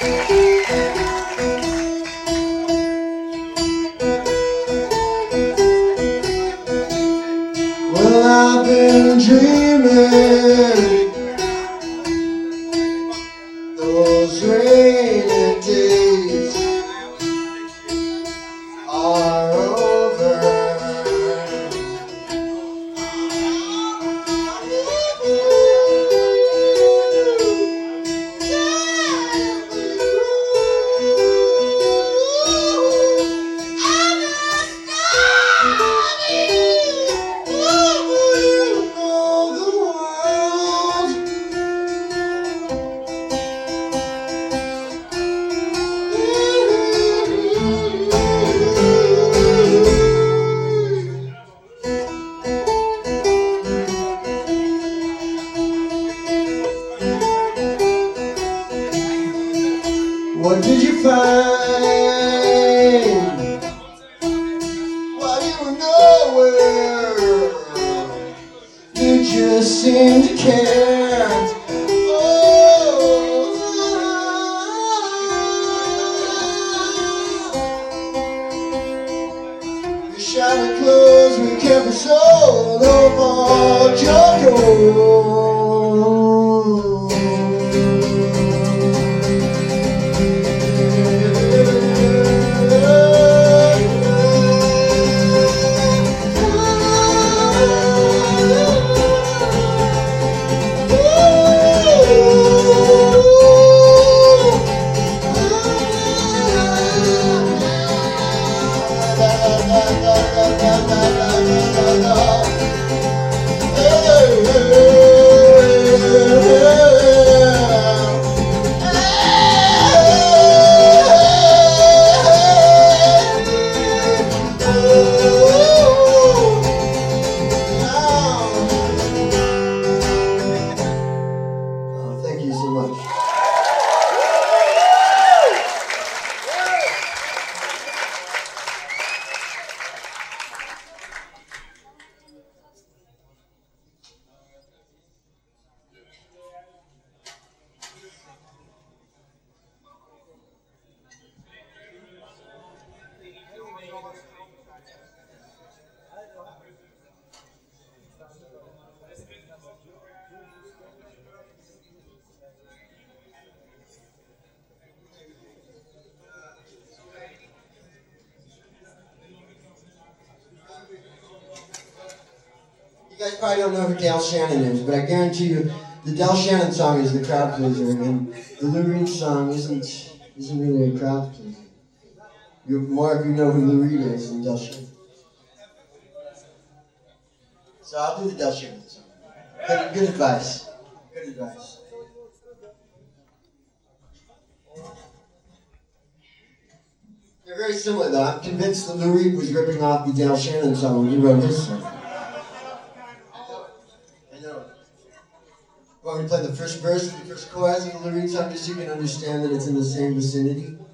Well, I've been dreaming those rainy days are over. What did you find while you were nowhere? You just seemed to care. Oh, your shiny clothes were kept for so long for Jocko. Thank you so much. You guys probably don't know who Dale Shannon is, but I guarantee you the Dale Shannon song is the crowd pleaser, and the Lou Reed song isn't really a crowd pleaser. More of you know who Lou Reed is than Dale Shannon. So I'll do the Dale Shannon song. Good advice. Good advice. They're very similar though. I'm convinced that Lou Reed was ripping off the Dale Shannon song when he wrote his song. Want me to play the first verse, the first chorus of the Lou Reed song, just so you can understand that it's in the same vicinity?